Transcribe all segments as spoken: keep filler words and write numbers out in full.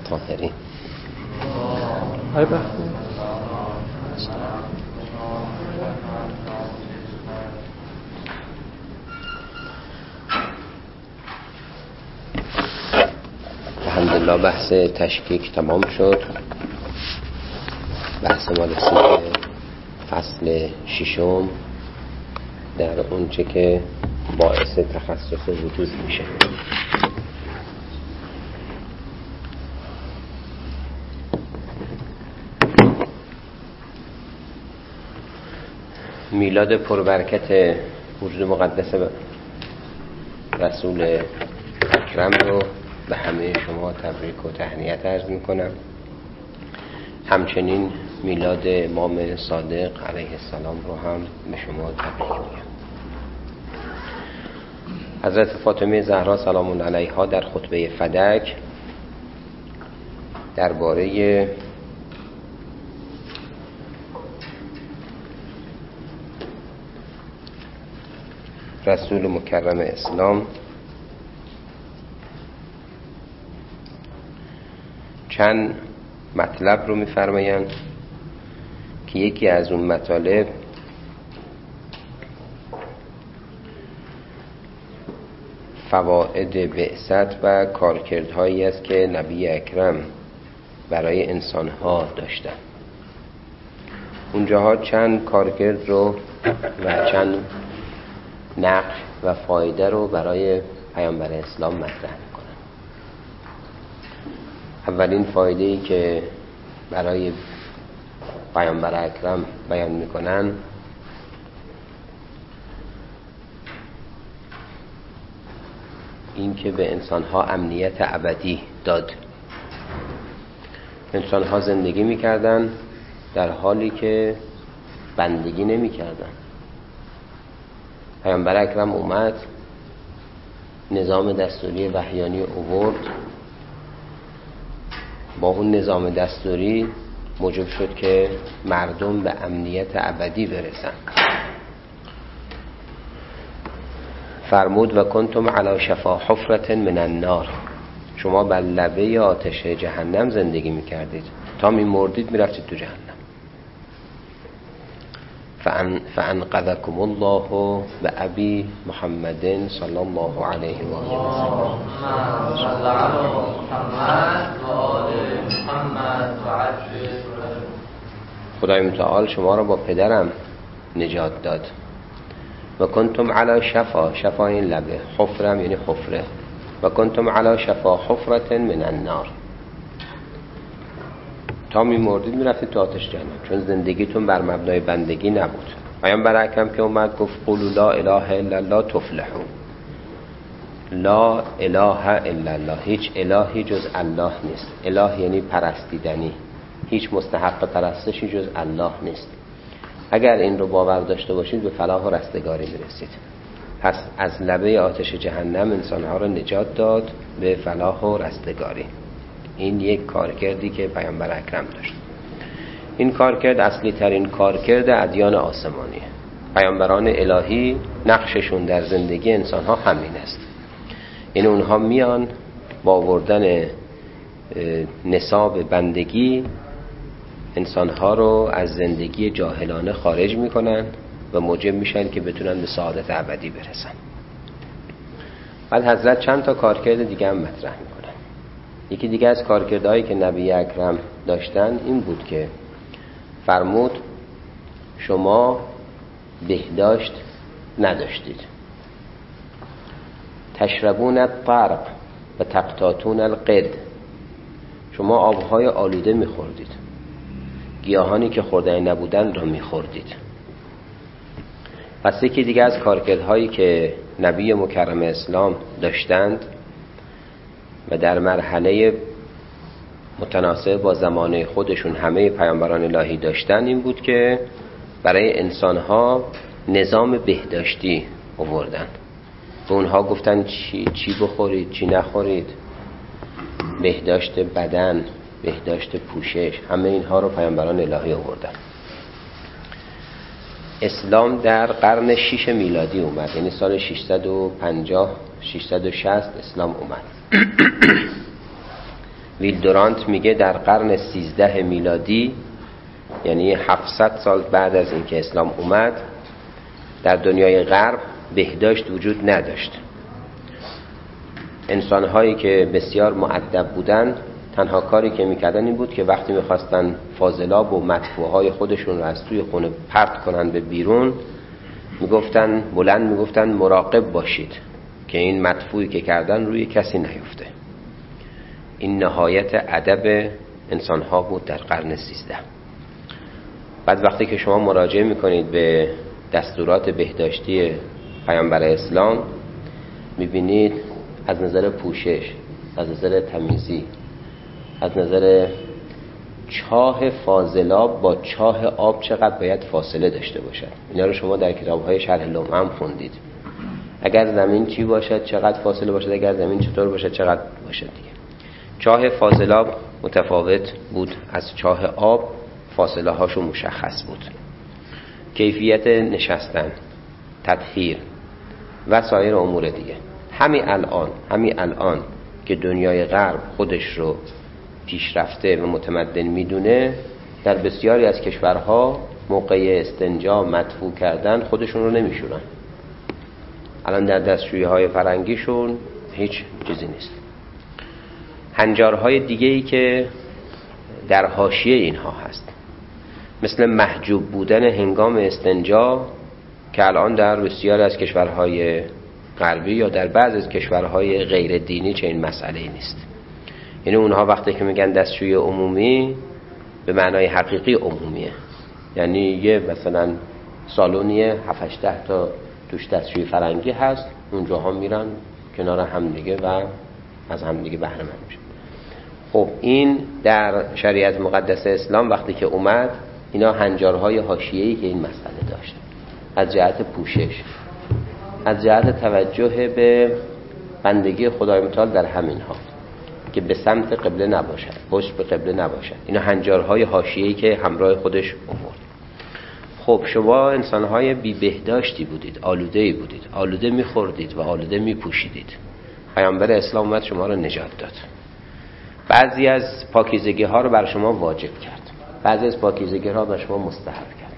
الطاهرین. های بحثی الحمدلله بحث تشکیک تمام شد. بحث ما رسید فصل ششم در اونچه که باعث تخصص وجود میشه. میلاد پربرکت وجود مقدس رسول اکرم رو به همه شما تبریک و تهنیت عرض میکنم. همچنین میلاد امام صادق علیه السلام رو هم به شما تبریک میگم. حضرت فاطمه زهرا سلام علیها در خطبه فدک درباره رسول مکرم اسلام چند مطلب رو می‌فرمایند که یکی از اون مطالب فواید بعثت و کارکردهایی است که نبی اکرم برای انسان‌ها داشتن. اونجاها چند کارکرد رو و چند نقش و فایده رو برای پیامبر اسلام مطرح میکنن. اولین فایده‌ای که برای پیامبر اکرم بیان میکنن این که به انسانها امنیت ابدی داد. انسانها زندگی میکردن در حالی که بندگی نمیکردن. پیامبر اکرم اومد، نظام دستوری وحیانی آورد، با اون نظام دستوری موجب شد که مردم به امنیت ابدی برسن. فرمود و کنتم علی شفا حفرة من النار، شما بر لبه آتش جهنم زندگی میکردید، تا میمردید میرفتید تو جهنم. فان فانقذکم الله به ابی محمد صلی الله علیه و آله و خدای متعال شما را با پدرم نجات داد. و کنتم علی شفا، شفا این لبه، حفرم یعنی حفره، و کنتم علی شفا حفرة من النار، تا میمردید میرفتید تو آتش جهنم، چون زندگیتون بر مبنای بندگی نبود. پیامبر اکرم که اومد گفت قولوا لا اله الا الله تفلحون. لا اله الا الله، هیچ الهی جز الله نیست. اله یعنی پرستیدنی، هیچ مستحق پرستشی جز الله نیست. اگر این رو باور داشته باشید به فلاح و رستگاری میرسید. پس از لبه آتش جهنم انسانها را نجات داد به فلاح و رستگاری. این یک کارکردی که پیامبر اکرم داشت. این کارکرد اصلی ترین کارکرد ادیان آسمانیه. پیامبران الهی نقششون در زندگی انسانها همین است. این اونها میان با آوردن نصاب بندگی انسانها رو از زندگی جاهلانه خارج میکنن و موجب میشن که بتونن به سعادت ابدی برسن. بعد حضرت چند تا کارکرد دیگه هم مطرح میکنن. یکی دیگه از کارکردهایی که نبی اکرم داشتن این بود که فرمود شما بهداشت نداشتید، تشربون الطرق و تقطاتون القد، شما آبهای آلوده میخوردید، گیاهانی که خورده نبودن را میخوردید. پس یکی دیگه از کارکردهایی که نبی مکرم اسلام داشتند و در مرحله متناسب با زمانه خودشون همه پیامبران الهی داشتن این بود که برای انسانها نظام بهداشتی آوردن. به اونها گفتن چی, چی بخورید چی نخورید، بهداشت بدن، بهداشت پوشش، همه اینها رو پیامبران الهی آوردن. اسلام در قرن شش میلادی اومد، یعنی سال ششصد و پنجاه ششصد و شصت اسلام اومد. ویلدورانت میگه در قرن سیزده میلادی، یعنی هفتصد سال بعد از اینکه اسلام اومد، در دنیای غرب بهداشت وجود نداشت. انسان‌هایی که بسیار مؤدب بودن تنها کاری که میکردن این بود که وقتی میخواستن فاضلاب و مدفوعهای خودشون رو از توی خونه پرت کنن به بیرون، میگفتن بلند میگفتن مراقب باشید که این مدفوعی که کردن روی کسی نیفته. این نهایت ادب انسان‌ها بود در قرن سیزده. بعد وقتی که شما مراجعه میکنید به دستورات بهداشتی پیامبر اسلام، میبینید از نظر پوشش، از نظر تمیزی، از نظر چاه فاضلاب با چاه آب چقدر باید فاصله داشته باشد. اینا رو شما در کتاب‌های شرح لمعه هم خوندید. اگر زمین چی باشد چقدر فاصله باشد، اگر زمین چطور باشد چقدر باشد دیگه. چاه فاضلاب متفاوت بود از چاه آب، فاصله هاشون مشخص بود. کیفیت نشستن، تطهیر و سایر امور دیگه. همین الان همین الان که دنیای غرب خودش رو پیشرفته و متمدن میدونه، در بسیاری از کشورها موقع استنجا مدفوع کردن خودشون رو نمیشورن. الان در دستشویی های فرنگیشون هیچ چیزی نیست. هنجارهای دیگه‌ای که در حاشیه اینها هست، مثل محجوب بودن هنگام استنجا که الان در بسیاری از کشورهای غربی یا در بعض از کشورهای غیر دینی چه این مسئله نیست. یعنی اونها وقتی که میگن دستشویی عمومی به معنای حقیقی عمومیه، یعنی یه مثلا سالونیه هفت هشت تا توش دستشویی فرنگی هست، اونجاها میرن کنار همدیگه و از همدیگه بهره مند میشن. خب این در شریعت مقدس اسلام وقتی که اومد، اینا هنجارهای حاشیه‌ای که این مسئله داشت، از جهت پوشش، از جهت توجه به بندگی خدای متعال در همین ها که به سمت قبله نباشد، پشت به قبله نباشد. اینا هنجارهای حاشیه‌ای که همراه خودش آورد. خب شما انسانهای بی بهداشتی بودید، آلوده‌ای بودید، آلوده می‌خوردید و آلوده می‌پوشیدید. پیامبر اسلام اومد شما رو نجات داد. بعضی از پاکیزگی ها رو بر شما واجب کرد، بعضی از پاکیزگی ها بر شما مستحب کرد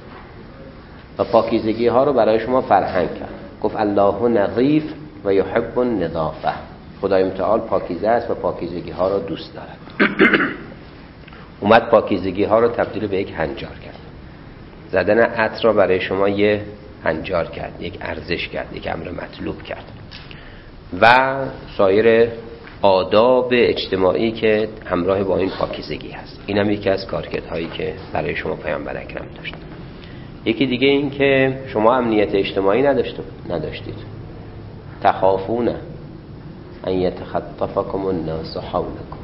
و پاکیزگی ها رو برای شما فرهنگ کرد. گفت الله نظیف و یحب النظافه. خدای متعال پاکیزه است و پاکیزگی ها رو دوست دارد. اومد پاکیزگی ها رو تبدیل به یک هنجار کرد. زدن عطر را برای شما یه هنجار کرد، یک ارزش کرد، یک امر مطلوب کرد و سایر آداب اجتماعی که همراه با این پاکیزگی هست. این هم یکی از کارکردهایی که برای شما پیامبر اکرم داشت. یکی دیگه این که شما امنیت اجتماعی نداشتید. تخافون ان یتخطفکم الناس حولکم.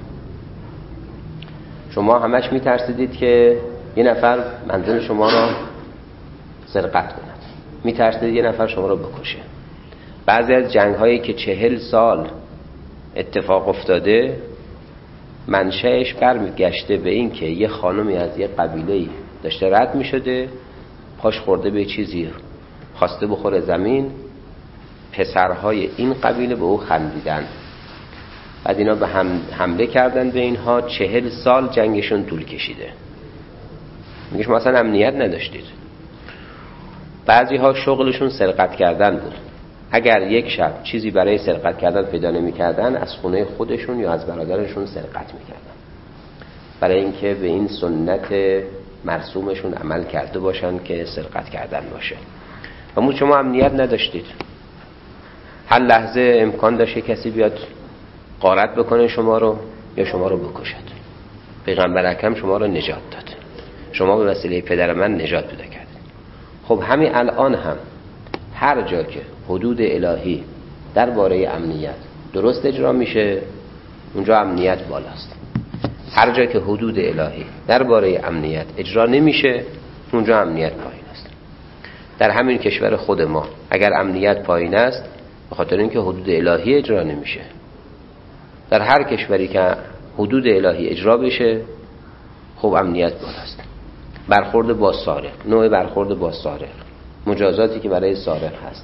شما همش میترسیدید که یه نفر منزل شما رو سرقت کند، میترسیدید یه نفر شما رو بکشه. بعضی از جنگ هایی که چهل سال اتفاق افتاده، منشأش برمیگشته به این که یه خانمی از یه قبیله‌ای داشته رد میشده، پاش خورده به چیزی، خواسته بخوره زمین، پسرهای این قبیله به او خندیدن، بعد اینا به هم حمله کردن به اینها. چهل سال جنگشون طول کشیده. میگه شما اصلا امنیت نداشتید. بعضی ها شغلشون سرقت کردن بود. اگر یک شب چیزی برای سرقت کردن پیدا نمی‌کردن، از خونه خودشون یا از برادرشون سرقت می‌کردن، برای اینکه به این سنت مرسومشون عمل کرده باشن که سرقت کردن باشه. اما شما امنیت نداشتید. هر لحظه امکان داشت کسی بیاد غارت بکنه شما رو یا شما رو بکشد. پیغمبر اکرم شما رو نجات داد. شما به وسیله پدر من نجات پیدا کردید. خب همین الان هم هر جا که حدود الهی درباره امنیت درست اجرا میشه، اونجا امنیت بالاست. هر جا که حدود الهی درباره امنیت اجرا نمیشه، اونجا امنیت پایین است. در همین کشور خود ما اگر امنیت پایین است، به خاطر اینکه حدود الهی اجرا نمیشه. در هر کشوری که حدود الهی اجرا بشه، خب امنیت بالاست. برخورد با سارق، نوع برخورد با سارق، مجازاتی که برای سارق هست،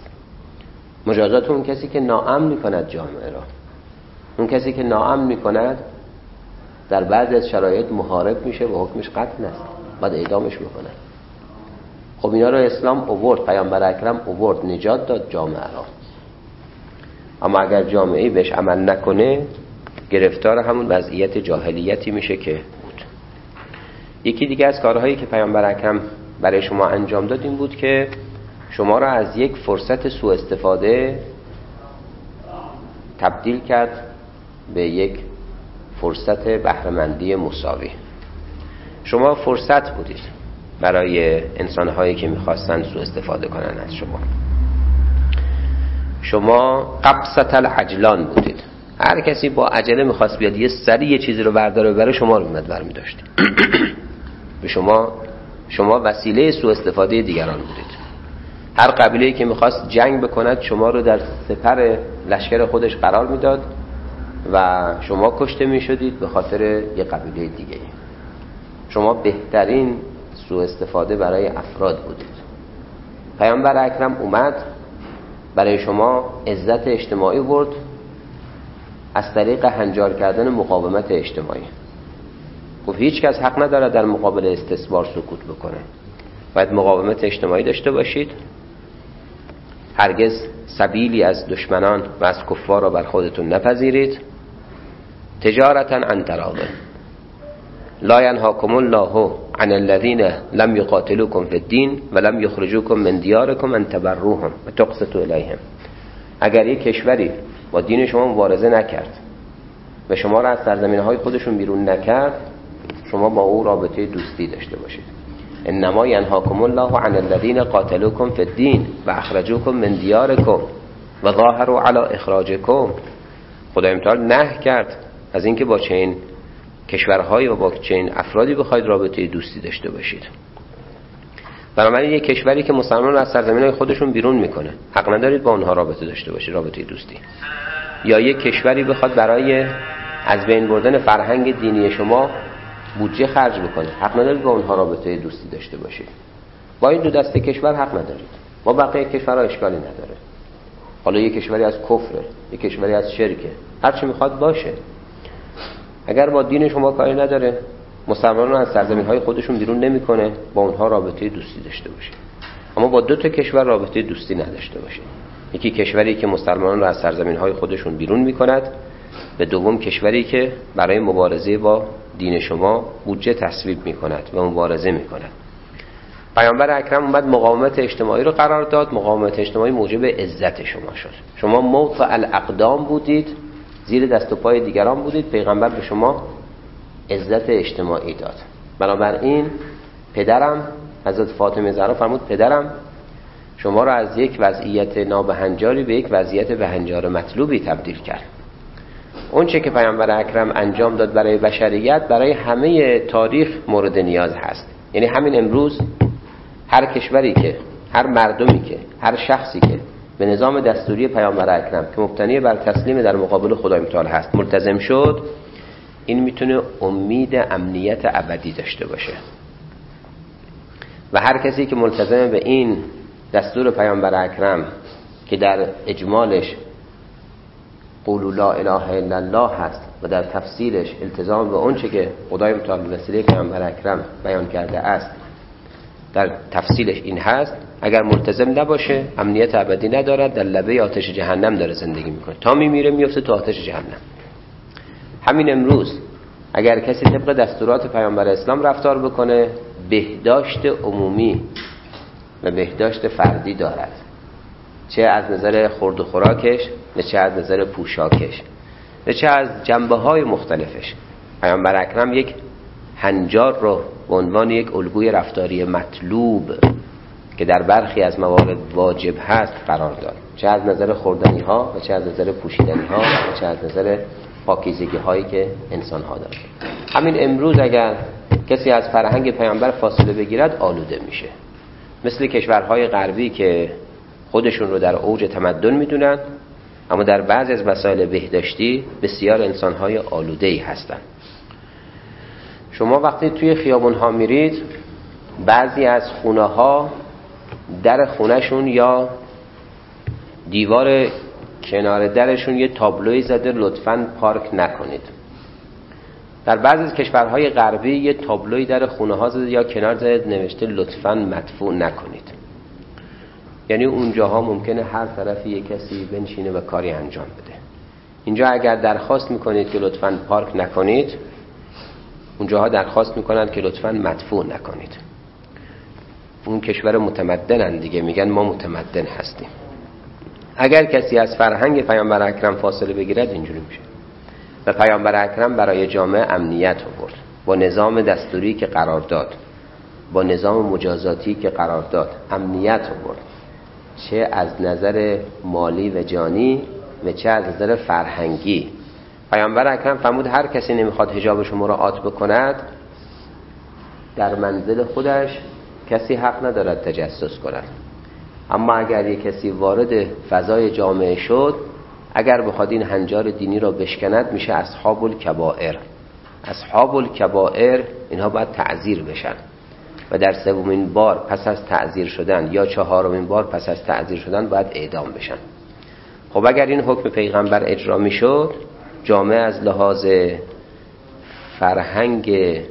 مجازات اون کسی که ناامن میکند جامعه را. اون کسی که ناامن میکند در بعضی از شرایط محارب میشه و حکمش قتل است، بعد اعدامش میکنن. خب اینا رو اسلام آورد، پیامبر اکرم آورد، نجات داد جامعه را. اما اگر جامعه بهش عمل نکنه گرفتار همون وضعیت جاهلیتی میشه که بود. یکی دیگه از کارهایی که پیامبر اکرم برای شما انجام داد این بود که شما را از یک فرصت سوء استفاده تبدیل کرد به یک فرصت بهره‌مندی مساوی. شما فرصت بودید برای انسان‌هایی که می‌خواستن سوء استفاده کنن از شما. شما قبضة العجلان بودید. هر کسی با عجله می‌خواست بیاد یه سری یه چیزی رو برداره بره، شما رو می‌مد برمی داشت. به شما شما وسیله سوء استفاده دیگران بودید. هر قبیله‌ای که می‌خواست جنگ بکند شما رو در سپر لشکر خودش قرار میداد و شما کشته می‌شدید به خاطر یه قبیله دیگه. شما بهترین سوء استفاده برای افراد بودید. پیامبر اکرم اومد برای شما عزت اجتماعی برد از طریق هنجار کردن مقاومت اجتماعی. گفت هیچ کس حق نداره در مقابل استثمار سکوت بکنه، باید مقاومت اجتماعی داشته باشید. هرگز سبیلی از دشمنان و از کفار را بر خودتون نپذیرید. تجارتا عن تراض لا ينهاكم الله عن الذين لم يقاتلوكم في الدين ولم يخرجوكم من دياركم ان تبروهم وتقسطوا اليهم. اگر یک کشوری با دین شما مبارزه نکرد و شما را از سرزمین‌های خودشون بیرون نکرد، شما با او رابطه دوستی داشته باشید. انما ينهاكم الله عن الذين قاتلوكم في الدين واخرجوكم من دياركم وظاهروا على اخراجكم. خدای متعال نهی کرد از اینکه با چنین کشورهایی و با چنین افرادی بخواید رابطه دوستی داشته باشید. بنابراین یک کشوری که مسلمان رو از سرزمین‌های خودشون بیرون میکنه حق ندارید با اونها رابطه داشته باشید، رابطه دوستی. یا یک کشوری بخواد برای از بین بردن فرهنگ دینی شما بودجه خرج بکنه، حق ندارید با اونها رابطه دوستی داشته باشید. با این دو دسته کشور حق ندارید. با بقیه کشورها اشکالی نداره. حالا یک کشوری از کفره، یک کشوری از شرکه، هر چی میخواد باشه. اگر با دین شما کاری نداره، مسلمانان از سرزمین‌های خودشون بیرون نمیکنه، با اونها رابطه دوستی داشته باشید. اما با دو تا کشور رابطه دوستی نداشته باشید. یکی کشوری که مسلمانان را از سرزمین‌های خودشون بیرون میکند، به دوم کشوری که برای مبارزه با دین شما بودجه تصویب میکند و مبارزه میکند. پیامبر اکرم اومد مقاومت اجتماعی رو قرار داد. مقاومت اجتماعی موجب عزت شما شد. شما موقع الاقدام بودید، زیر دست و پای دیگران بودید، پیغمبر به شما عزت اجتماعی داد. بنابراین پدرم حضرت فاطمه زهرا فرمود پدرم شما را از یک وضعیت نابهنجاری به یک وضعیت بهنجار مطلوبی تبدیل کرد. اون چه که پیامبر اکرم انجام داد برای بشریت برای همه تاریخ مورد نیاز هست. یعنی همین امروز هر کشوری که، هر مردمی که، هر شخصی که به نظام دستوری پیامبر اکرم که مبتنی بر تسلیم در مقابل خدای متعال هست ملتزم شد، این میتونه امید امنیت ابدی داشته باشه. و هر کسی که ملتزم به این دستور پیامبر اکرم که در اجمالش قولوا لا اله الا الله هست و در تفصیلش التزام به اون چه که خدای متعال به وسیله پیامبر اکرم بیان کرده است، در تفصیلش این هست، اگر ملتزم نباشه امنیت ابدی ندارد، در لبه آتش جهنم داره زندگی میکنه، تا میمیره میفته تو آتش جهنم. همین امروز اگر کسی طبق دستورات پیامبر اسلام رفتار بکنه بهداشت عمومی و بهداشت فردی دارد، چه از نظر خورد و خوراکش، نه چه از نظر پوشاکش، نه چه از جنبه های مختلفش. پیامبر اکرم یک هنجار رو به عنوان یک الگوی رفتاری مطلوب که در برخی از موارد واجب هست قرار داد، چه از نظر خوردنی ها و چه از نظر پوشیدنی ها و چه از نظر پاکیزگی هایی که انسان ها داره. همین امروز اگر کسی از فرهنگ پیامبر فاصله بگیرد آلوده میشه، مثل کشورهای غربی که خودشون رو در اوج تمدن میدونن اما در بعضی از مسائل بهداشتی بسیار انسانهای آلوده‌ای هستن. شما وقتی توی خیابون ها میرید بعضی از خونه ها در خونهشون یا دیوار کنار درشون یه تابلوی زده لطفاً پارک نکنید. در بعضی از کشورهای غربی یه تابلوی در خونه ها زده یا کنار زده نوشته لطفاً مدفوع نکنید. یعنی اونجاها ممکنه هر طرفی یک کسی بنشینه و کاری انجام بده. اینجا اگر درخواست میکنید که لطفاً پارک نکنید، اونجاها درخواست میکنند که لطفاً مدفوع نکنید. اون کشور متمدنن دیگه، میگن ما متمدن هستیم. اگر کسی از فرهنگ پیامبر اکرم فاصله بگیرد اینجوری میشه. و پیامبر اکرم برای جامعه امنیت آورد، با نظام دستوری که قرار داد، با نظام مجازاتی که قرار داد امنیت آورد، چه از نظر مالی و جانی و چه از نظر فرهنگی. پیامبر اکرم فرمود هر کسی نمیخواد حجابش رو مراعات بکند، در منزل خودش کسی حق ندارد تجسس کند. اما اگر یک کسی وارد فضای جامعه شد، اگر بخواد این هنجار دینی را بشکند، میشه اصحاب الکبائر. اصحاب الکبائر اینها باید تعزیر بشن و در سومین بار پس از تعزیر شدن یا چهارمین بار پس از تعزیر شدن باید اعدام بشن. خب اگر این حکم پیغمبر اجرا میشد، جامعه از لحاظ فرهنگ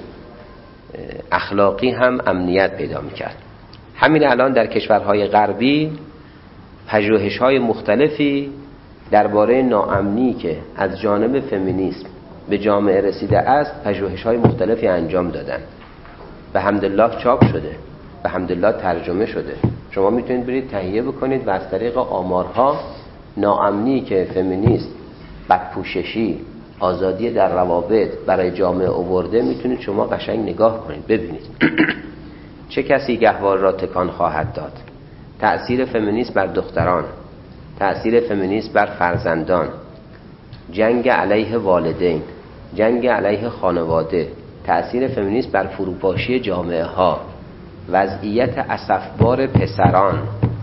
اخلاقی هم امنیت پیدا میکرد. همین الان در کشورهای غربی پژوهش‌های مختلفی درباره ناامنی که از جانب فمینیسم به جامعه رسیده است پژوهش‌های مختلفی انجام دادن. به حمدالله چاپ شده، به حمدالله ترجمه شده. شما میتونید برید تهیه بکنید و از طریق آمارها ناامنی که فمینیست، بدپوششی، آزادی در روابط برای جامعه آورده میتونید شما قشنگ نگاه کنید ببینید چه کسی گهوار را تکان خواهد داد. تأثیر فمینیسم بر دختران، تأثیر فمینیسم بر فرزندان، جنگ علیه والدین، جنگ علیه خانواده، تأثیر فمینیسم بر فروپاشی جامعه ها، وضعیت اسفبار پسران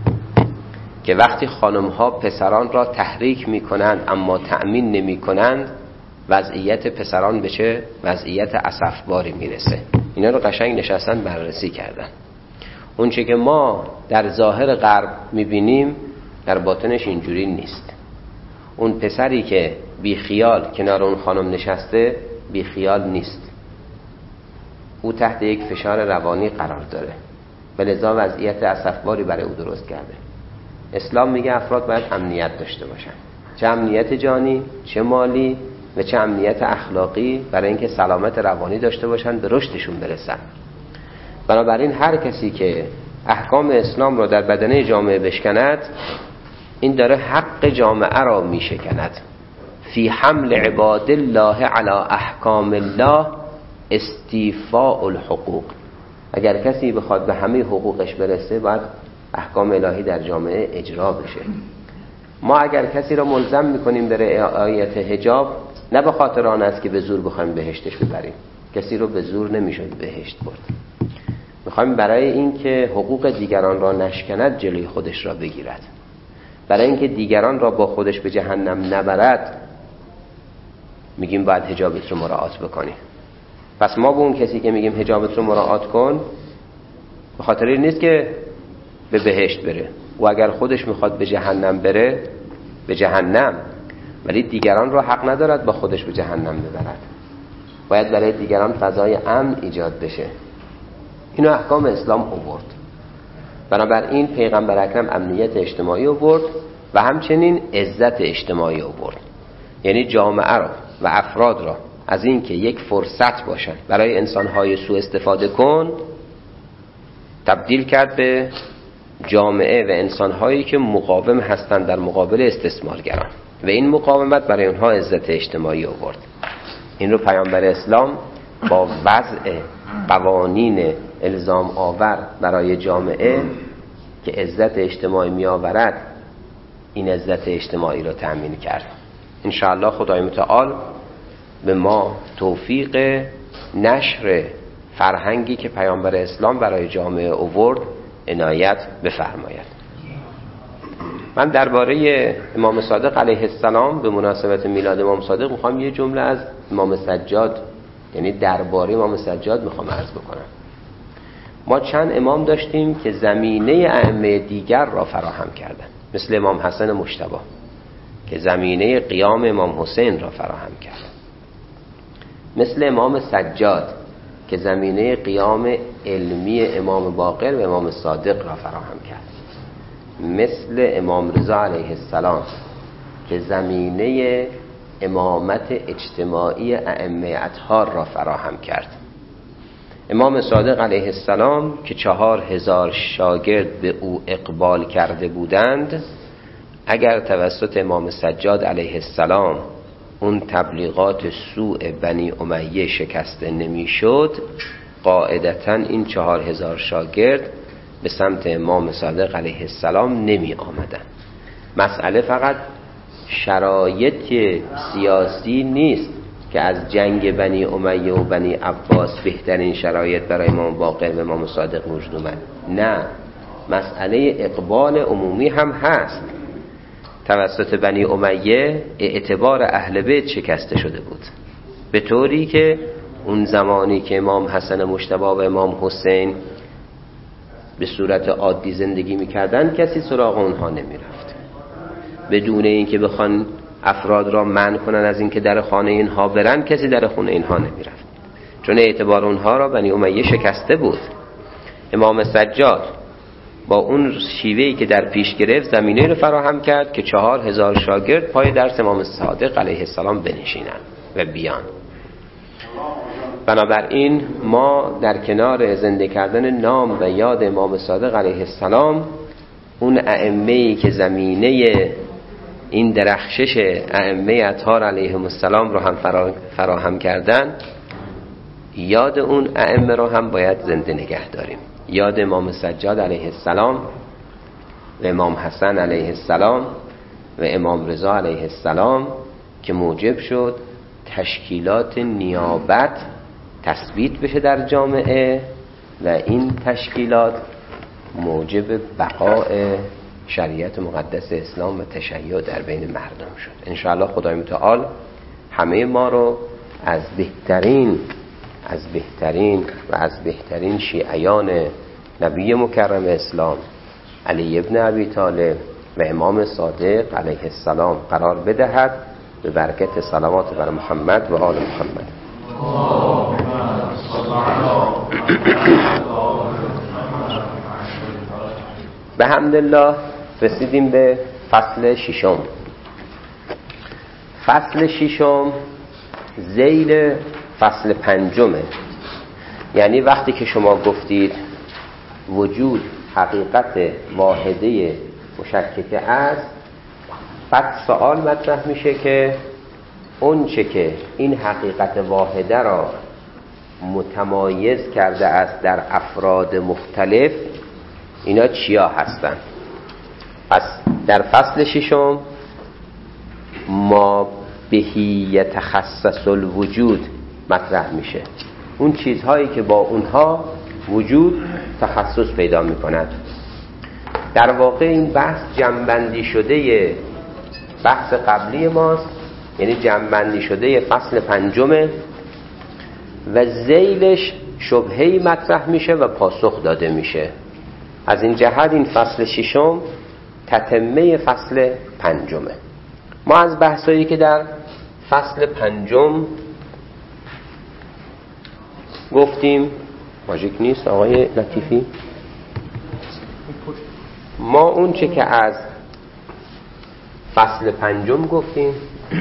که وقتی خانم ها پسران را تحریک می کنند اما تأمین نمی کنند، وضعیت پسران به چه وضعیت اسفباری میرسه. اینا رو قشنگ نشستن بررسی کردن. اون چه که ما در ظاهر غرب میبینیم در باطنش اینجوری نیست. اون پسری که بی خیال کنار اون خانم نشسته بی خیال نیست، او تحت یک فشار روانی قرار داره و لذا وضعیت اسفباری برای او درست کرده. اسلام میگه افراد باید امنیت داشته باشن، چه امنیت جانی، چه مالی و چه امنیت اخلاقی، برای اینکه سلامت روانی داشته باشن، به رشدشون برسن. بنابراین هر کسی که احکام اسلام را در بدنه جامعه بشکند، این داره حق جامعه را میشکند. فی حمل عباد الله علی احکام الله استیفاء الحقوق. اگر کسی بخواد به همه حقوقش برسه، باید احکام الهی در جامعه اجرا بشه. ما اگر کسی را ملزم میکنیم به رعایت حجاب، نه به خاطر آن است که به زور بخوایم بهشتش ببریم. کسی رو به زور نمیشه بهشت برد. میخوایم برای این که حقوق دیگران را نشکند جلوی خودش را بگیرد، برای اینکه دیگران را با خودش به جهنم نبرد، میگیم باید حجابت رو مراعات بکنی. پس ما به اون کسی که میگیم حجابت رو مراعات کن، به خاطر این نیست که به بهشت بره. و اگر خودش میخواد به جهنم بره، به جهنم، ولی دیگران را حق ندارد با خودش به جهنم ببرد. باید برای دیگران فضای امن ایجاد بشه. اینو احکام اسلام آورد. بنابراین پیغمبر اکرم امنیت اجتماعی آورد و همچنین عزت اجتماعی آورد. یعنی جامعه را و افراد را از این که یک فرصت باشن برای انسانهای سوء استفاده کن، تبدیل کرد به جامعه و انسانهایی که مقاوم هستند در مقابل استثمارگران و این مقاومت برای اونها عزت اجتماعی آورد. این رو پیامبر اسلام با وضع قوانین الزام آور برای جامعه که عزت اجتماعی می آورد، این عزت اجتماعی را تأمین کرد. انشاءالله خدای متعال به ما توفیق نشر فرهنگی که پیامبر اسلام برای جامعه آورد عنایت بفرماید. من درباره امام صادق علیه السلام به مناسبت میلاد امام صادق میخوام یه جمله از امام سجاد، یعنی درباره امام سجاد میخوام عرض بکنم. ما چند امام داشتیم که زمینه ائمه دیگر را فراهم کردن، مثل امام حسن مجتبی که زمینه قیام امام حسین را فراهم کرد. مثل امام سجاد که زمینه قیام علمی امام باقر و امام صادق را فراهم کرد، مثل امام رضا علیه السلام که زمینه امامت اجتماعی ائمه اطهار را فراهم کرد، امام صادق علیه السلام که چهار هزار شاگرد به او اقبال کرده بودند، اگر توسط امام سجاد علیه السلام اون تبلیغات سوء بنی امیه شکسته نمیشد، قاعدتاً این چهار هزار شاگرد به سمت امام صادق علیه السلام نمی آمدن. مسئله فقط شرایط سیاسی نیست که از جنگ بنی امیه و بنی عباس بهترین شرایط برای امام باقر و امام صادق وجود اومد. نه، مسئله اقبال عمومی هم هست. توسط بنی امیه اعتبار اهل بیت شکسته شده بود، به طوری که اون زمانی که امام حسن مجتبی و امام حسین به صورت عادی زندگی میکردن کسی سراغ اونها نمیرفت، بدون اینکه بخوان افراد را منع کنن از اینکه در خانه اینها برن، کسی در خونه اینها نمیرفت، چون اعتبار اونها را بنی امیه شکسته بود. امام سجاد با اون شیوهی که در پیش گرفت زمینه رو فراهم کرد که چهار هزار شاگرد پای درس امام صادق علیه السلام بنشینن و بیان. بنابراین ما در کنار زنده کردن نام و یاد امام صادق علیه السلام، اون ائمه‌ای که زمینه این درخشش ائمه اطهار علیهم السلام رو هم فراهم کردن، یاد اون ائمه رو هم باید زنده نگه داریم. یاد امام سجاد علیه السلام و امام حسن علیه السلام و امام رضا علیه السلام که موجب شد تشکیلات نیابت تثبیت بشه در جامعه و این تشکیلات موجب بقاء شریعت مقدس اسلام و تشیع در بین مردم شد. انشاءالله خدای متعال همه ما رو از بهترین از بهترین و از بهترین شیعیان نبی مکرم اسلام علی ابن ابی طالب و امام صادق علیه السلام قرار بدهد، به برکت صلوات بر محمد و آل محمد. به حمدالله رسیدیم به فصل ششم. فصل ششم ذیل فصل پنجمه. یعنی وقتی که شما گفتید وجود حقیقت واحده مشککه است، بعد سوال مطرح میشه که اون چه که این حقیقت واحده را متمایز کرده است در افراد مختلف، اینا چیا هستند؟ پس در فصل ششم ما بهی یتخصص الوجود مطرح میشه، اون چیزهایی که با اونها وجود تخصص پیدا میکند. در واقع این بحث جمع‌بندی شده بحث قبلی ماست، یعنی جمع‌بندی شده فصل پنجمه و ذیلش شبهه‌ای مطرح میشه و پاسخ داده میشه. از این جهت این فصل ششم تتمه فصل پنجمه. ما از بحثایی که در فصل پنجم گفتیم، ماژیک نیست آقای لطیفی، ما اون چه که از فصل پنجم گفتیم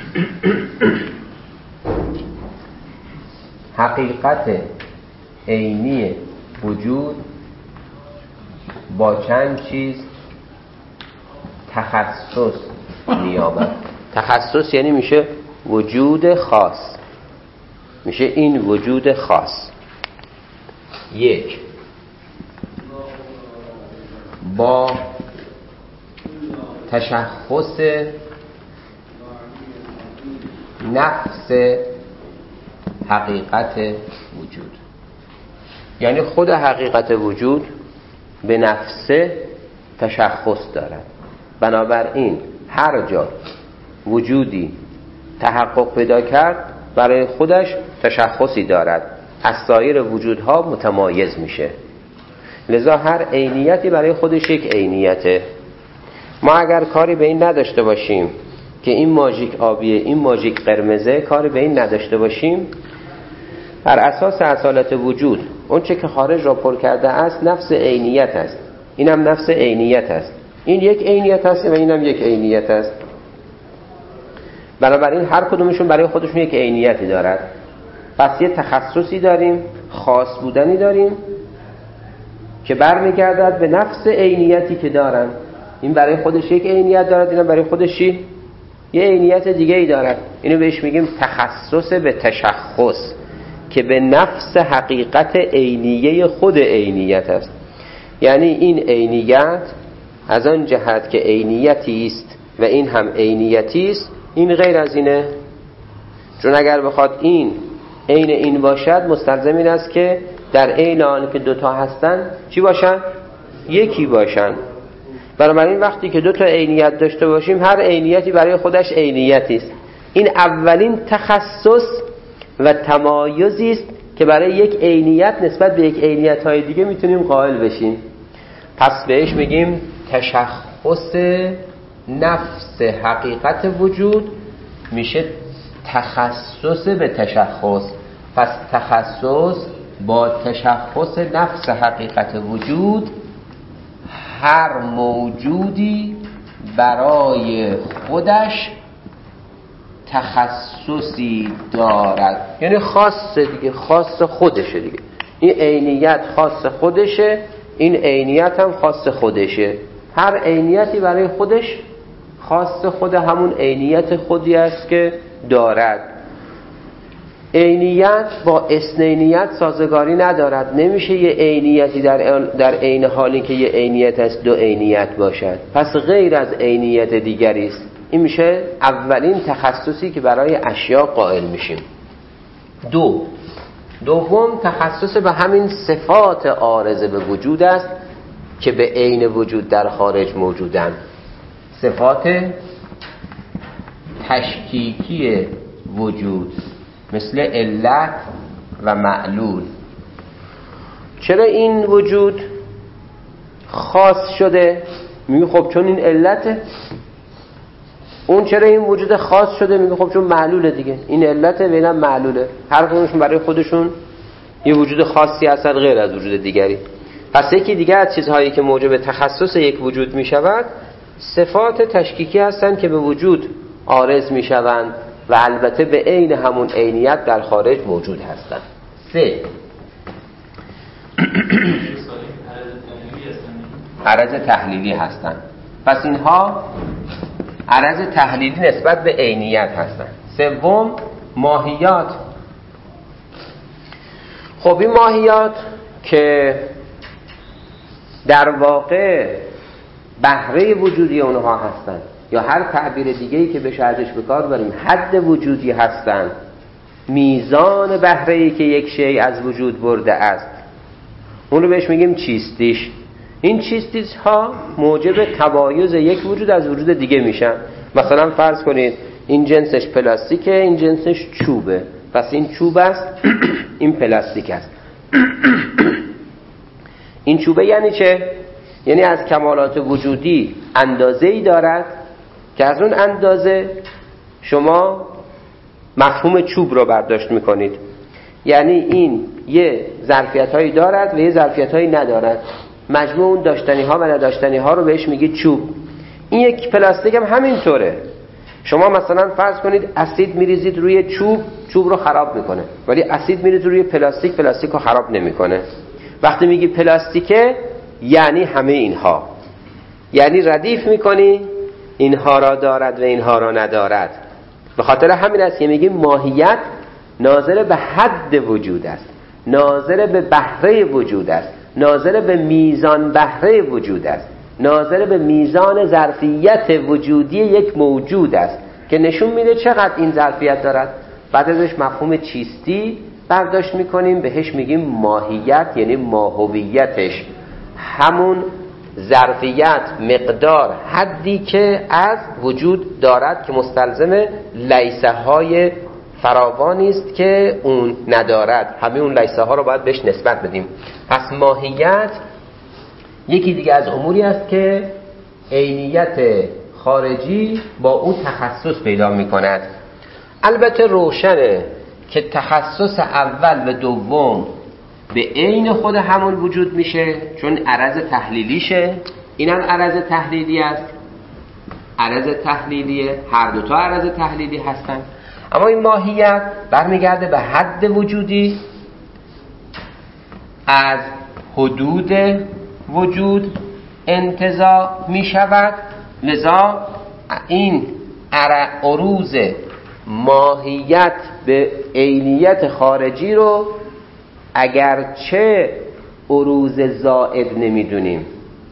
حقیقت عینی وجود با چند چیز تخصص نیابد. تخصص یعنی میشه وجود خاص، میشه این وجود خاص. یک، با تشخص نفس حقیقت وجود، یعنی خود حقیقت وجود به نفسه تشخص دارد. بنابراین هر جا وجودی تحقق پیدا کرد برای خودش تشخصی دارد، از سایر وجودها متمایز میشه. لذا هر عینیتی برای خودش یک عینیته. ما اگر کاری به این نداشته باشیم که این ماژیک آبیه این ماژیک قرمزه، کاری به این نداشته باشیم، بر اساس اصالت وجود اون چه که خارج را پر کرده است نفس عینیت است، اینم نفس عینیت است، این یک عینیت است و اینم یک عینیت است. بنابراین هر کدومشون برای خودشون یک عینیتی دارد. پس یه تخصصی داریم، خاص بودنی داریم که برمیگردد به نفس عینیتی که دارن. این برای خودش یک عینیت دارد، اینم برای خودش یه عینیت دیگه ای دارد. اینو بهش میگیم تخصص به تشخص که به نفس حقیقت عینیه خود عینیت است. یعنی این عینیت از آن جهت که عینیتی است و این هم عینیتی است، این غیر از اینه. چون اگر بخواد این عین این باشد مستلزم این است که در عین آن که دوتا هستن چی باشن؟ یکی باشن. بنابراین وقتی که دوتا عینیت داشته باشیم هر عینیتی برای خودش عینیتی است. این اولین تخصص و تمایزی است که برای یک عینیت نسبت به یک عینیت های دیگه میتونیم قائل بشیم. پس بهش میگیم تشخص نفس حقیقت وجود میشه تخصص به تشخص. پس تخصص با تشخص نفس حقیقت وجود، هر موجودی برای خودش تخصصی دارد، یعنی خاص دیگه، خاص خودشه دیگه. این عینیت خاص خودشه، این عینیت هم خاص خودشه. هر عینیتی برای خودش خاص خود همون عینیت خودی است که دارد. عینیت با اثنینیت سازگاری ندارد. نمیشه یه عینیتی در در عین حالی که یه عینیت است دو عینیت باشد، پس غیر از عینیت دیگری است. این میشه اولین تخصصی که برای اشیاء قائل میشیم. دو دوم تخصص به همین صفات عارضه به وجود است که به عین وجود در خارج موجودند. صفات تشکیکی وجود مثل علت و معلول. چرا این وجود خاص شده؟ میگه خب چون این علته. اون چرا این وجود خاص شده؟ میگه خب چون معلوله دیگه. این علته و اینم معلوله. هر کدومشون برای خودشون یه وجود خاصی هستن غیر از وجود دیگری. پس یکی دیگه از چیزهایی که موجب تخصص یک وجود میشود صفات تشکیکی هستند که به وجود عارض میشوند و البته به عین همون عینیت در خارج موجود هستند. سه عرض تحلیلی هستند. پس اینها عرض تحلیلی نسبت به عینیت هستند. سوم ماهیات. خب این ماهیات که در واقع بهره وجودی اونها هستند یا هر تعبیر دیگه‌ای که بشه ازش به کار بریم حد وجودی هستند، میزان بهره‌ای که یک شیء از وجود برده است، اون رو بهش میگیم چیستیش. این چیستیش ها موجب تبایز یک وجود از وجود دیگه میشن. مثلا فرض کنید این جنسش پلاستیکه، این جنسش چوبه، پس این چوب است این پلاستیک است. این چوبه یعنی چه؟ یعنی از کمالات وجودی اندازه‌ای دارد که از اون اندازه شما مفهوم چوب رو برداشت میکنید. یعنی این یه ظرفیت‌هایی دارد و یه ظرفیت‌هایی ندارد. مجموع اون داشتنی ها و نداشتنی ها رو بهش میگید چوب. این یک پلاستیک هم همینطوره. شما مثلا فرض کنید اسید میریزید روی چوب، چوب رو خراب میکنه، ولی اسید میریزید روی پلاستیک، پلاستیک رو خراب نمیکنه. وقتی میگی پلاستیکه یعنی همه اینها، یعنی ردیف میکنی اینها را دارد و اینها را ندارد. به خاطر همین است که میگیم ماهیت ناظر به حد وجود است، ناظر به بهره وجود است، ناظر به میزان بهره وجود است، ناظر به میزان ظرفیت وجودی یک موجود است که نشون میده چقدر این ظرفیت دارد. بعد ازش مفهوم چیستی برداشت میکنیم، بهش میگیم ماهیت، یعنی ماهویتش، همون ظرفیت، مقدار، حدی که از وجود دارد که مستلزم لیسه های فراوانی است که اون ندارد. همه اون لیسه ها رو باید بهش نسبت بدیم. پس ماهیت یکی دیگه از اموری است که عینیت خارجی با او تخصص پیدا می کند. البته روشنه که تخصص اول و دوم به عین خود همون وجود میشه، چون عرض تحلیلیشه. اینم عرض تحلیلی است، عرض تحلیلیه، هر دوتا عرض تحلیلی هستن. اما این ماهیت برمیگرده به حد وجودی، از حدود وجود انتزاع می شود. لذا این عروض ماهیت به عینیت خارجی رو اگرچه عروض زائد نمیدونیم،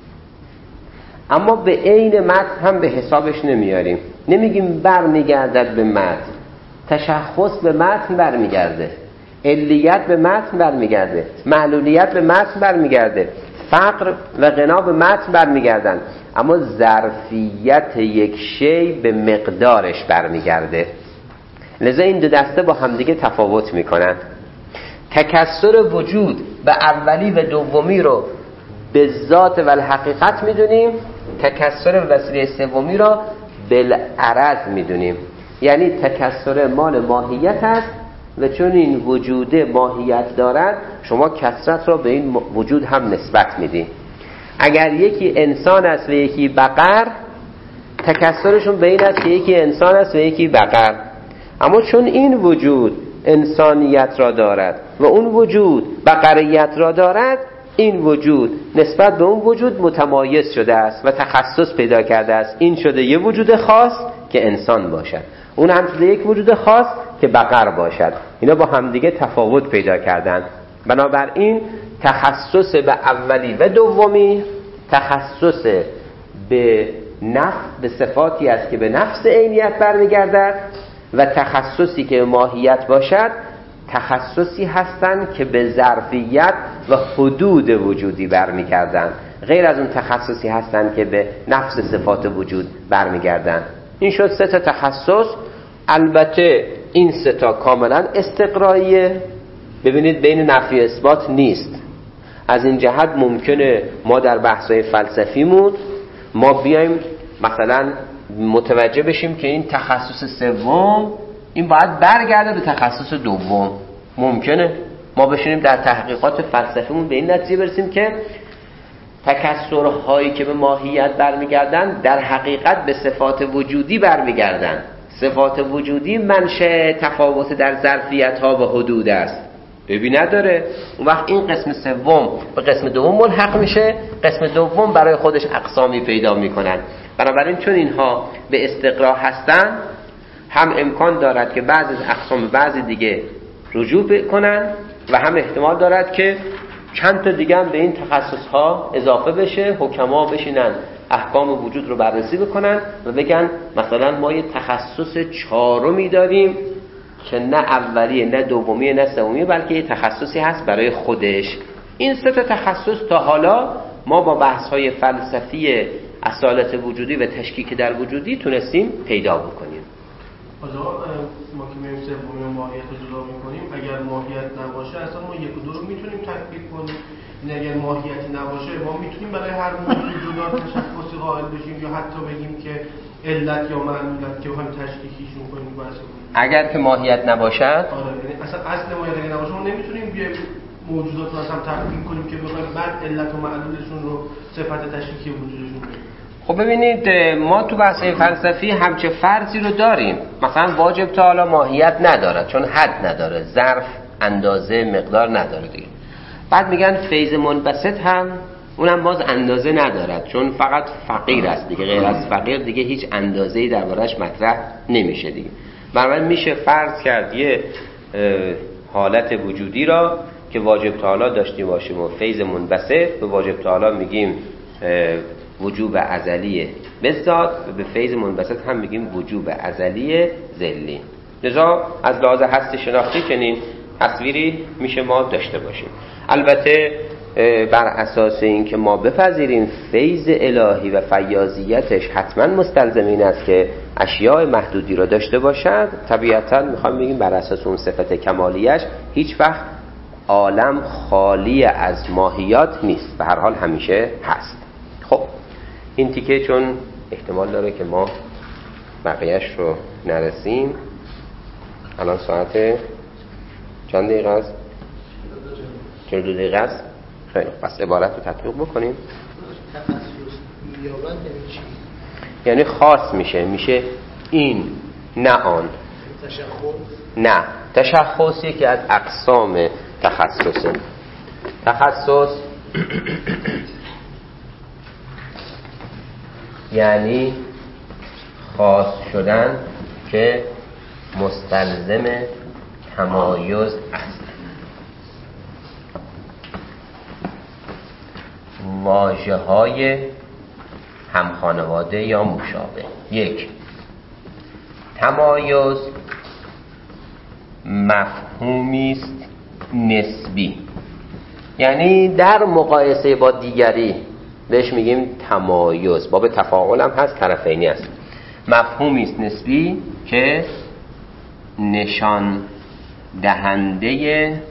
اما به عین متن هم به حسابش نمیاریم. نمیگیم برمیگردد به متن، تشخص به متن برمیگرده، علیت به متن برمیگرده، معلولیت به متن برمیگرده، فقر و غنا به متن برمیگردن، اما ظرفیت یک شی به مقدارش برمیگرده. لذا این دو دسته با همدیگه تفاوت میکنن. تکثر وجود و اولی و دومی رو به ذات و الحقیقت میدونیم، تکثر وسیله سومی رو بالعرض میدونیم. یعنی تکثر مال ماهیت است و چون این وجود ماهیت دارد شما کثرت را به این وجود هم نسبت میدین. اگر یکی انسان است و یکی بقر، تکثرشون به این است که یکی انسان است و یکی بقر. اما چون این وجود انسانیت را دارد و اون وجود بقریت را دارد، این وجود نسبت به اون وجود متمایز شده است و تخصص پیدا کرده است. این شده یه وجود خاص که انسان باشد، اون هم شده یک وجود خاص که بقر باشد. اینا با همدیگه تفاوت پیدا کردن. بنابراین تخصص به اولی و دومی تخصص به نفس به صفاتی است که به نفس عینیت برمیگردد و تخصصی که ماهیت باشد تخصصی هستند که به ظرفیت و حدود وجودی برمیگردند، غیر از اون تخصصی هستند که به نفس صفات وجود برمیگردند. این شد سه تا تخصص. البته این سه تا کاملا استقراییه. ببینید بین نفی و اثبات نیست. از این جهت ممکنه ما در بحث‌های فلسفیمون ما بیایم مثلا متوجه بشیم که این تخصص سوم این باید برگرده به تخصص دوم. ممکنه ما بشینیم در تحقیقات فلسفیمون به این نتیجه برسیم که تکثرهایی که به ماهیت برمیگردن در حقیقت به صفات وجودی برمیگردن. صفات وجودی منشأ تفاوت در ظرفیت ها و حدود است. ببین نداره. اون وقت این قسم سوم به قسم دوم ملحق میشه، قسم دوم برای خودش اقسامی پیدا میکنن. بنابراین چون اینها به استقرا هستن، هم امکان دارد که بعضی از اقسام بعضی دیگه رجوع کنن و هم احتمال دارد که چند تا دیگه هم به این تخصص ها اضافه بشه، حکما بشینن احکام وجود رو بررسی بکنن و بگن مثلا ما یه تخصص چهارمی داریم که نه اولیه نه دومیه نه سومیه، بلکه یه تخصصی هست برای خودش. این سه تا تخصص تا حالا ما با بحث های فلسفی اصالت وجودی و تشکیک در وجودی تونستیم پیدا بکنیم. حالا ما که میریم سومی و ماهیت رو جدا میکنیم، اگر ماهیت نباشه اصلا ما یک و دو رو میتونیم تطبیق کنیم. این اگر ماهیتی نباشه ما میتونیم برای هر موضوع جدا تشخصی قائل بشیم یا حتی بگیم که علت یا معلولیت که بخوایم تشکیکیشون کنیم واسه اگر که ماهیت نباشد. آره یعنی اصلا اصل ماهیت اگه نباشه ما نمیتونیم بیایم موجودات رو هم تطبیق کنیم که بخوایم بعد علت و معلولشون رو صفت تشکیکی وجودشون بدیم. خب ببینید ما تو بحث فلسفی همچه فرضی رو داریم، مثلا واجب تعالی ماهیت نداره چون حد نداره، ظرف، اندازه، مقدار نداره دیگه. بعد میگن فیض منبسط هم اونم باز اندازه ندارد چون فقط فقیر است دیگه، غیر از فقیر دیگه هیچ اندازه‌ای دربارش مطرح نمیشه دیگه. بنابراین میشه فرض کرد یه حالت وجودی را که واجب تعالی داشته باشیم و فیض منبسط به واجب تعالی میگیم وجوب ازلی به ذات و به فیض منبسط هم میگیم وجوب ازلی ذلی. لذا از لحاظ هستی شناختی چنین تصویری میشه ما داشته باشیم. البته بر اساس این که ما بپذیریم فیض الهی و فیاضیتش حتما مستلزم این است که اشیاء محدودی را داشته باشد، طبیعتا میخوام بگیم بر اساس اون صفت کمالیش هیچ وقت عالم خالی از ماهیات نیست، به هر حال همیشه هست. خب این تیکه چون احتمال داره که ما بقیهش رو نرسیم، الان ساعت چند دقیقه است؟ چند دو دقیقه است؟ خیلی پس عبارت رو تطبیق بکنیم. یعنی خاص میشه، میشه این نه آن. نه، تشخص یکی از اقسام تخصصه. تخصص یعنی خاص شدن که مستلزم تمایز است. واژه های همخانواده یا مشابه. یک، تمایز مفهومی است نسبی، یعنی در مقایسه با دیگری بهش میگیم تمایز. باب تفاعل هم هست، طرفینی است. مفهومی است نسبی که نشان دهنده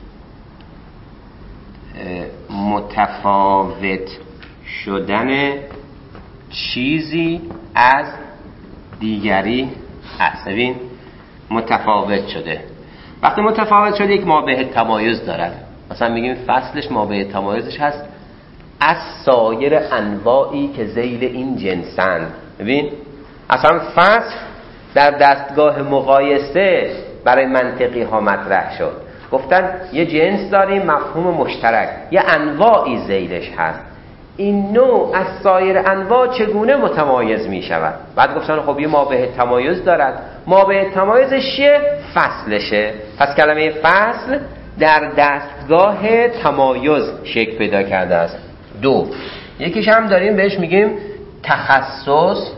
متفاوت شدن چیزی از دیگری است. ببین متفاوت شده، وقتی متفاوت شده یک مابع تمایز دارد. مثلا میگیم فصلش مابع تمایزش هست از سایر انواعی که ذیل این جنسند. ببین اصلا فصل در دستگاه مقایسه برای منطقی ها مطرح شد. گفتن یه جنس داریم، مفهوم مشترک، یه انواعی ذیلش هست، این نوع از سایر انواع چگونه متمایز می شود؟ بعد گفتن خب یه مابع تمایز دارد. مابع تمایزش چیه؟ فصلشه. پس کلمه فصل در دستگاه تمایز شکل پیدا کرده است. دو، یکیش هم داریم بهش میگیم تخصص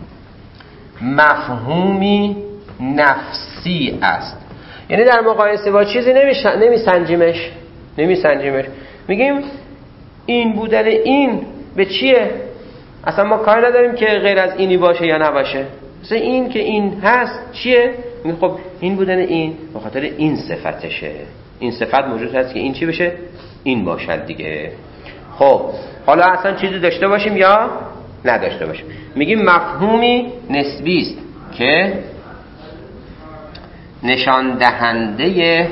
مفهومی نفسی است. یعنی در مقایسه با چیزی نمیسنجیمش نمیسنجیمش میگیم این بودن این به چیه؟ اصلا ما کار نداریم که غیر از اینی باشه یا نباشه. مثلا این که این هست چیه؟ میگیم خب این بودن این به خاطر این صفتشه، این صفت موجود هست که این چی بشه؟ این باشد دیگه. خب حالا اصلا چیزی داشته باشیم یا نداشته باشیم، میگیم مفهومی نسبی است که نشان دهنده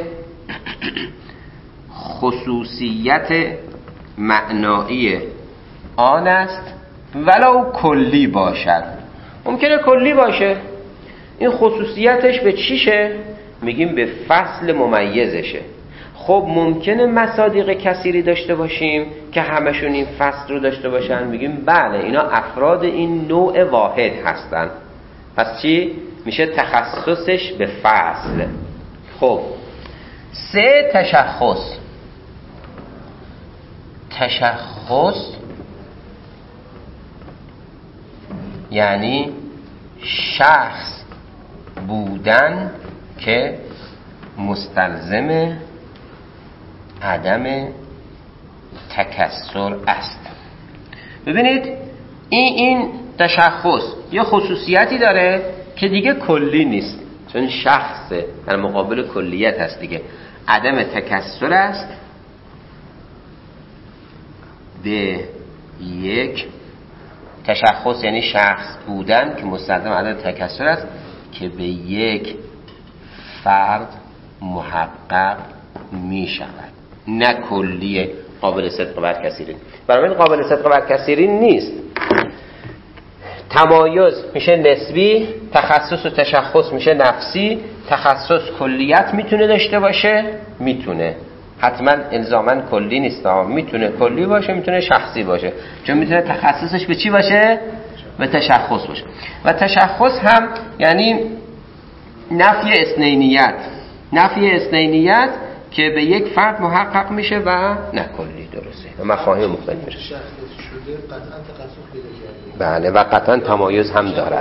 خصوصیت معنایی آن است ولو کلی باشد. ممکنه کلی باشه. این خصوصیتش به چیشه؟ میگیم به فصل ممیزشه. خب ممکنه مصادیق کثیری داشته باشیم که همشون این فصل رو داشته باشن، میگیم بله اینا افراد این نوع واحد هستن. پس چی؟ میشه تخصصش به فصل. خب سه، تشخص. تشخص یعنی شخص بودن که مستلزم عدم تکثر است. ببینید این این تشخص یه خصوصیتی داره که دیگه کلی نیست، چون شخص در مقابل کلیت هست دیگه. عدم تکثر است به یک تشخص، یعنی شخص بودن که مستلزم عدم تکثر است که به یک فرد محقق می شود، نه کلیه قابل صدق بر کثیرین. برای من قابل صدق بر کثیرین نیست. تمایز میشه نسبی، تخصص و تشخص میشه نفسی. تخصص کلیت میتونه داشته باشه، میتونه، حتما الزاماً کلی نیست، میتونه کلی باشه، میتونه شخصی باشه، چون میتونه تخصصش به چی باشه؟ به تشخص باشه. و تشخص هم یعنی نفی اثنینیت، نفی اثنینیت که به یک فرد محقق میشه و نه کلی. درسته. و مفاهیم مختلف میشه. شده قطعا تخصص پیدا کرده. بله و قطعا تمایز هم دارد.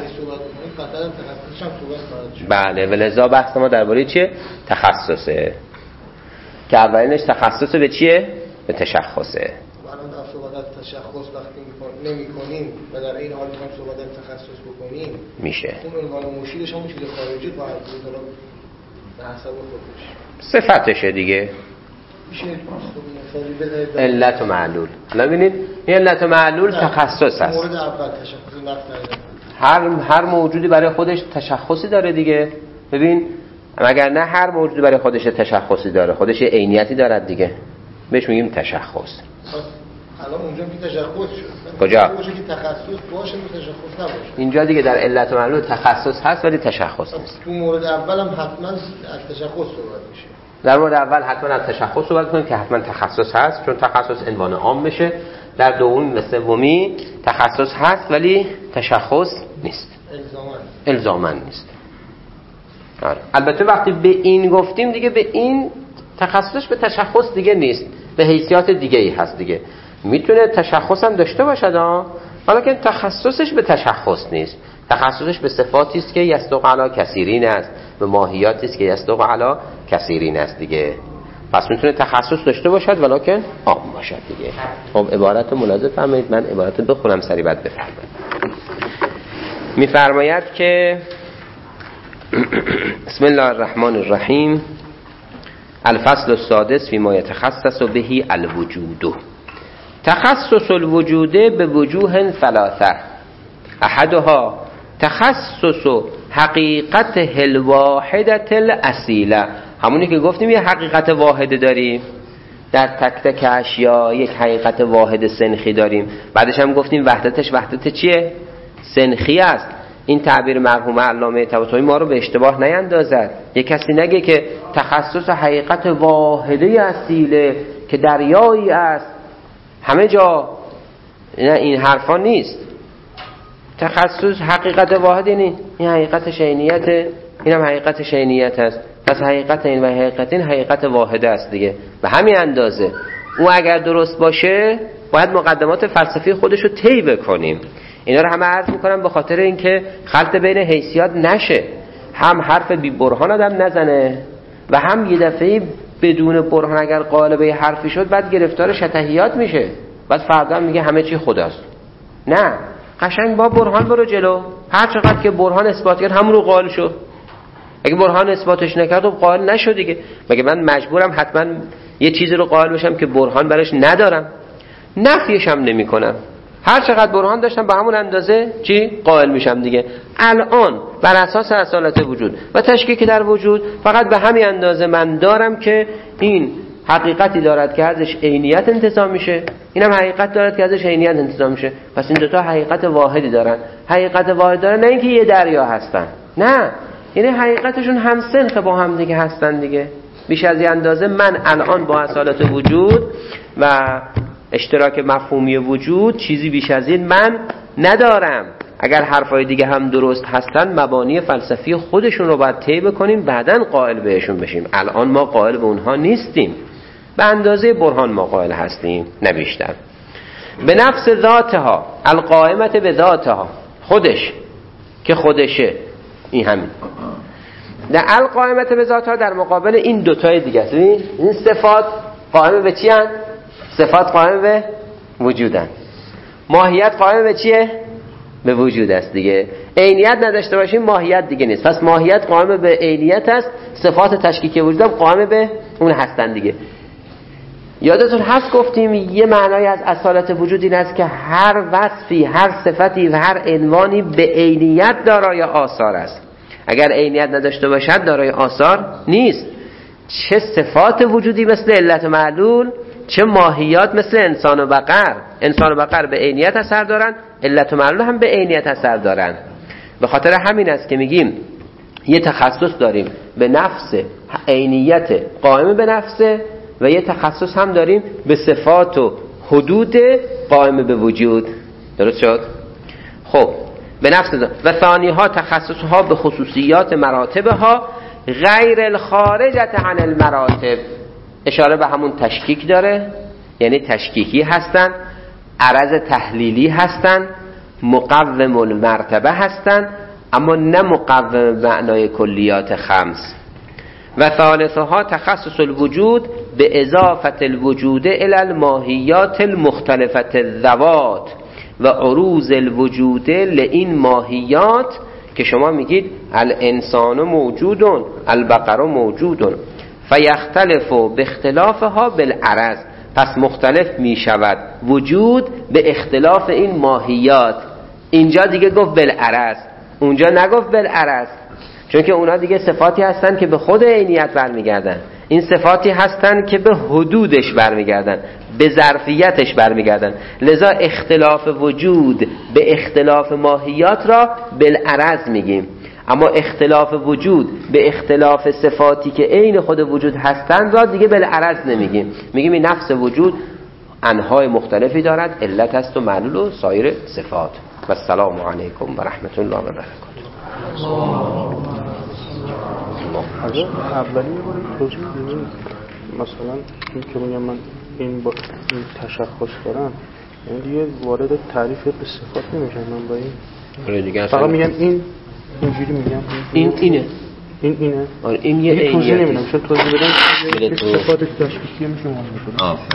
بله ولذا بحث ما درباره چیه؟ تخصصه، که اولینش تخصص به چیه؟ به تشخصه. الان در صحبت از تشخص وقتی نمی کنیم و در این حال میخوایم صحبت از تخصص بکنیم میشه اون عنوان مشیرش هم چیز خارجی خواهد بود به حسب خودش صفتشه دیگه. علت و معلول. حالا ببینید این علت و معلول تخصص هست. مورد اول تشخص نفت هر هر موجودی برای خودش تشخصی داره دیگه. ببین مگر نه هر موجود برای خودش تشخصی داره، خودش عینیتی دارد دیگه، بهش میگیم تشخص. الان اونجا که تشخص شد کجا؟ باشه که تخصص باشه و تشخص نباشه. اینجا دیگه در علت و معلول تخصص هست ولی تشخص نیست. تو مورد اول هم حتما از تشخص صحبت میشه. در مورد اول حتما از تشخص صحبت کنیم که حتما تخصص هست، چون تخصص عنوان عام بشه. در دومی و سومی تخصص هست ولی تشخص نیست. الزاما الزاما نیست. آره. البته وقتی به این گفتیم دیگه به این تخصصش به تشخص دیگه نیست، به حیثیات دیگه ای هست دیگه. میتونه تشخص هم داشته باشد ها، حالا که تخصصش به تشخص نیست، تخصصش به صفاتی است که یصدق علی کثیرین است، به ماهیاتی است که یصدق علی کثیرین است دیگه. پس میتونه تخصص داشته باشد ولکن عام باشد دیگه. خب عبارت رو ملاحظه فرمایید، من عبارت رو بخونم سری بعد بفرمایید. میفرماید که بسم الله الرحمن الرحیم الفصل السادس فی ما یتخصص به الوجود. تخصص الوجود به وجوه ثلاثه، احدها تخصص حقیقت الواحدة الاصیله، همونی که گفتیم یه حقیقت واحده داریم در تک تک اشیا، یک حقیقت واحد سنخی داریم. بعدش هم گفتیم وحدتش وحدت چیه؟ سنخی است. این تعبیر مرحوم علامه طباطبایی ما رو به اشتباه نیندازد. یک کسی نگه که تخصص حقیقت واحده اصیله که دریایی است همه جا، نه این حرفا نیست. تخصص حقیقت واحد نیست، این حقیقت شینیت، این هم حقیقت شینیت است. پس حقیقت این و حقیقت این حقیقت واحده است دیگه. به همین اندازه او اگر درست باشه باید مقدمات فلسفی خودش رو طی بکنیم. اینا رو همه عرض میکنم به خاطر اینکه خلط بین حیثیات نشه، هم حرف بی برهان آدم نزنه و هم یه دفعه بدون برهان اگر قائل به حرفی شد بعد گرفتار شطحیات میشه، بعد فردا میگه همه چی خداست. نه، قشنگ با برهان برو جلو، هر چقدر که برهان اثبات کرد همون رو قائل شو. اگه برهان اثباتش نکرد خب قائل نشو دیگه. مگه من مجبورم حتما یه چیزی رو قائل بشم که برهان براش ندارم؟ نفیش هم نمی کنم، هر چقدر برهان داشتم به همون اندازه چی؟ قائل میشم دیگه. الان بر اساس اصالت وجود و تشکیک در وجود فقط به همین اندازه من دارم که این حقیقتی دارد که ازش عینیت انتزاع میشه، اینم حقیقت دارد که ازش عینیت انتزاع میشه. پس این دوتا حقیقت واحدی دارن. حقیقت واحد دارن نه اینکه یه دریا هستن، نه، یعنی حقیقتشون هم سنخ با هم دیگه هستن دیگه. بیش از این اندازه من الان با اصالت وجود و اشتراک مفهومی وجود چیزی بیش از این من ندارم. اگر حرفای دیگه هم درست هستن مبانی فلسفی خودشون رو باید طی بکنیم بعدن قائل بهشون بشیم. الان ما قائل به اونها نیستیم، به اندازه برهان ما قائل هستیم نه بیشتر. به نفس ذاتها القائمت به ذاتها، خودش که خودشه، این همین در القائمت به ذاتها در مقابل این دوتای دیگه است. این صفات قائم به چی هست؟ صفات قائم به وجودن. ماهیت قائم به چیه؟ به وجود است دیگه. عینیت نداشته باشیم ماهیت دیگه نیست. پس ماهیت قائم به عینیت است، صفات تشکیکی وجود هم قائم به اون هستن دیگه. یادتون هست گفتیم یه معنای از اصالت وجود این است که هر وصفی، هر صفتی و هر عنوانی به عینیت دارای آثار است. اگر عینیت نداشته باشد دارای آثار نیست. چه صفات وجودی مثل علت معلول، چه ماهیات مثل انسان و بقر. انسان و بقر به عینیت اثر دارن، علت و معلول هم به عینیت اثر دارن. به خاطر همین است که میگیم یه تخصص داریم به نفس عینیت قائم به نفسه و یه تخصص هم داریم به صفات و حدود قائم به وجود. درست شد؟ خب به نفس و ثانی ها تخصص ها به خصوصیات مراتب ها غیر الخارجت عن المراتب. اشاره به همون تشکیک داره، یعنی تشکیکی هستن، عرض تحلیلی هستن، مقوم المرتبه هستن، اما نه مقوم معنای کلیات خمس. و ثالثها تخصص الوجود به اضافت الوجود الى الماهیات المختلفت الذوات و عروض الوجود لئین ماهیات که شما میگید الانسان موجودون، البقر موجودون، فیختلف به اختلافها بالعرض. پس مختلف میشود وجود به اختلاف این ماهیات. اینجا دیگه گفت بالعرض، اونجا نگفت بالعرض. چون که اونا دیگه صفاتی هستن که به خود عینیت برمیگردن، این صفاتی هستن که به حدودش برمیگردن، به ظرفیتش برمیگردن. لذا اختلاف وجود به اختلاف ماهیات را بالعرض میگیم، اما اختلاف وجود به اختلاف صفاتی که عین خود وجود هستند را دیگه بالعرض نمیگیم، میگیم این نفس وجود انواع مختلفی دارد، علت است و معلول و سایر صفات. و السلام علیکم و رحمت الله و برکاته. اولی بار توضیح بدید مثلا این که میگم من این با این تشخص دارم، یعنی دیگه وارد تعریف به صفات نمیشم من با این، فقط میگم این اینجوری میگم این اینه این اینه آره این یه توضیح عینیه نمیدم، چون توضیح بدم صفات تشخیصی میشه.